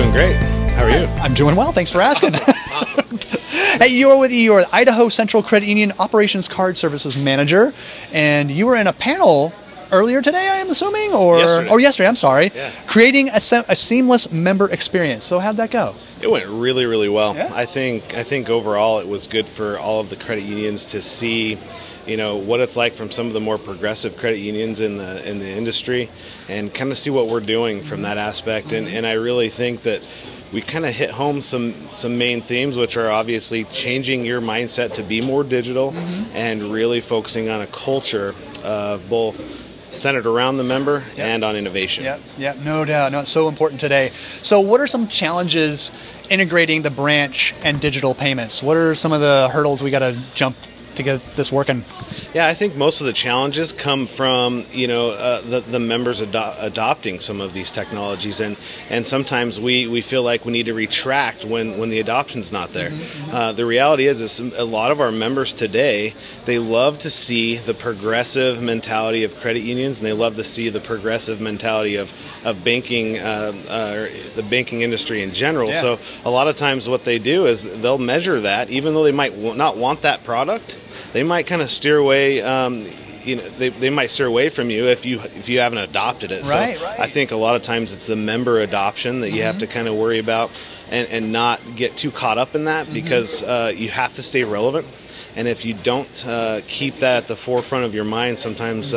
doing great. How are you? I'm doing well. Thanks for asking. Awesome. Hey, you're the Idaho Central Credit Union Operations Card Services Manager, and you were in a panel earlier today, I am assuming, yesterday. I'm sorry. Yeah. Creating a seamless member experience. So how'd that go? It went really, really well. Yeah. I think overall it was good for all of the credit unions to see, what it's like from some of the more progressive credit unions in the industry, and kind of see what we're doing from that aspect. And I really think that we kind of hit home some main themes, which are obviously changing your mindset to be more digital and really focusing on a culture of both centered around the member and on innovation. Yeah, no doubt. No, it's so important today. So what are some challenges integrating the branch and digital payments? What are some of the hurdles we got to jump to get this working? Yeah, I think most of the challenges come from the members adopting some of these technologies, and sometimes we feel like we need to retract when the adoption's not there. The reality is a lot of our members today, they love to see the progressive mentality of credit unions, and they love to see the progressive mentality of banking, the banking industry in general. Yeah. So a lot of times what they do is they'll measure that, even though they might not want that product. They might kind of steer away. They might steer away from you if you haven't adopted it. Right. I think a lot of times it's the member adoption that you have to kind of worry about, and not get too caught up in that, because you have to stay relevant. And if you don't keep that at the forefront of your mind, sometimes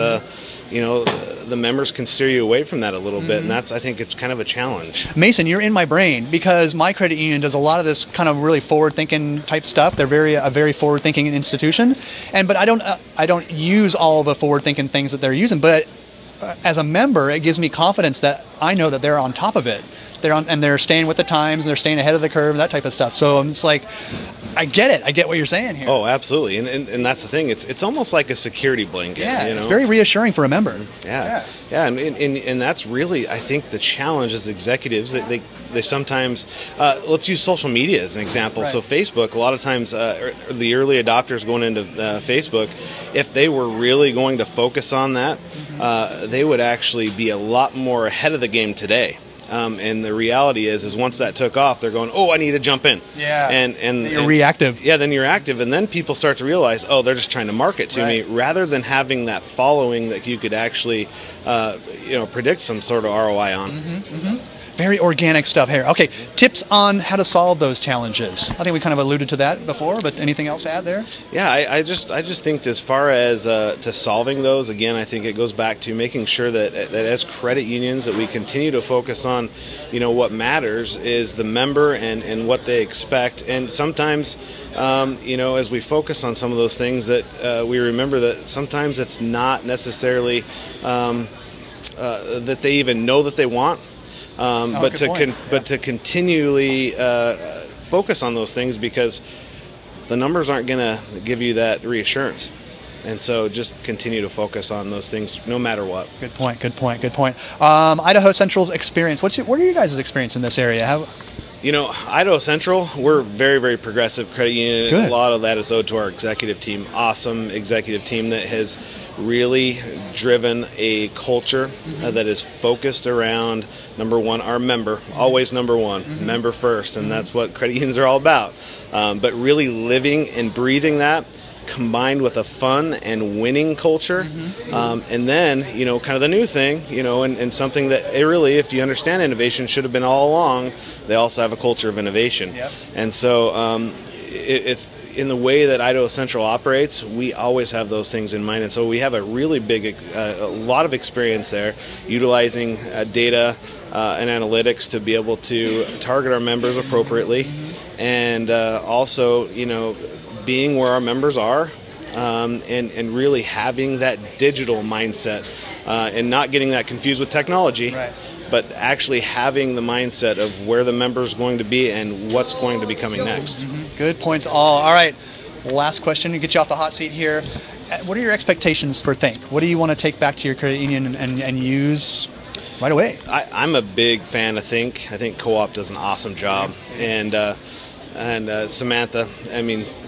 the members can steer you away from that a little bit, and I think it's kind of a challenge. Mason, you're in my brain because my credit union does a lot of this kind of really forward-thinking type stuff. They're a very forward-thinking institution, but I don't use all the forward-thinking things that they're using. But as a member, it gives me confidence that I know that they're on top of it. They're staying with the times, and they're staying ahead of the curve, that type of stuff. So I'm just like, I get it. I get what you're saying here. Oh, absolutely, and that's the thing. It's almost like a security blanket. Yeah, it's very reassuring for a member. Yeah, and that's really, I think, the challenge as executives, that they sometimes, let's use social media as an example. Right. So Facebook, a lot of times, the early adopters going into Facebook, if they were really going to focus on that, they would actually be a lot more ahead of the game today. And the reality is once that took off, they're going, I need to jump in. Yeah. And you're reactive. Yeah, then you're active, and then people start to realize, they're just trying to market to me, rather than having that following that you could actually, predict some sort of ROI on. Very organic stuff here. Okay, tips on how to solve those challenges. I think we kind of alluded to that before, but anything else to add there? Yeah, I just think as far as to solving those, again, I think it goes back to making sure that as credit unions that we continue to focus on, what matters is the member and what they expect. And sometimes, as we focus on some of those things, that we remember that sometimes it's not necessarily that they even know that they want. But to continually focus on those things, because the numbers aren't going to give you that reassurance. And so just continue to focus on those things no matter what. Good point. Idaho Central's experience. What are you guys' experience in this area? Idaho Central, we're very, very progressive credit union. Good. A lot of that is owed to our executive team. Awesome executive team that has really driven a culture that is focused around, number one, our member, always number one, member first, and that's what credit unions are all about. But really living and breathing that, combined with a fun and winning culture, and then kind of the new thing, and something that really, if you understand innovation, should have been all along. They also have a culture of innovation. Yep. And so if in the way that Idaho Central operates, we always have those things in mind, and so we have a really big, a lot of experience there, utilizing data and analytics to be able to target our members appropriately, and also being where our members are, and really having that digital mindset, and not getting that confused with technology, but actually having the mindset of where the member is going to be and what's going to be coming next. Good points all right, last question to get you off the hot seat here. What are your expectations for Think? What do you want to take back to your credit union and use right away? I'm a big fan of Think. I think Co-op does an awesome job. And Samantha,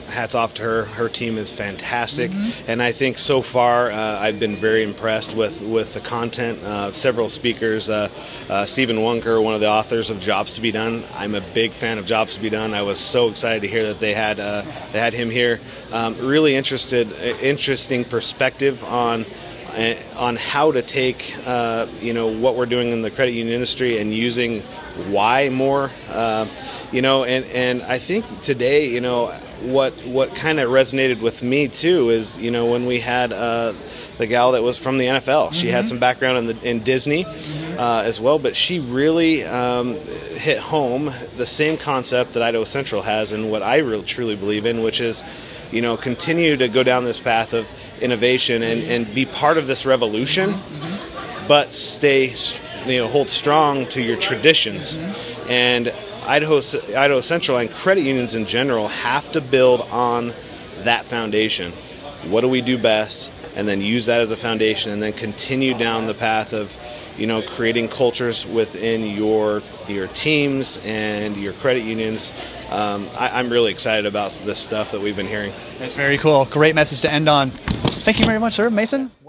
hats off to her. Her team is fantastic, and I think so far I've been very impressed with the content. Several speakers, Stephen Wunker, one of the authors of Jobs to Be Done. I'm a big fan of Jobs to Be Done. I was so excited to hear that they had him here. Really interesting perspective on how to take what we're doing in the credit union industry and using why more, and I think today, what kind of resonated with me too is, when we had the gal that was from the NFL. She had some background in Disney as well, but she really hit home the same concept that Idaho Central has and what I really truly believe in, which is, continue to go down this path of innovation and be part of this revolution, but hold strong to your traditions. And Idaho Central and credit unions in general have to build on that foundation. What do we do best? And then use that as a foundation, and then continue down the path of, creating cultures within your teams and your credit unions. I'm really excited about this stuff that we've been hearing. That's very cool. Great message to end on. Thank you very much, sir. Mason?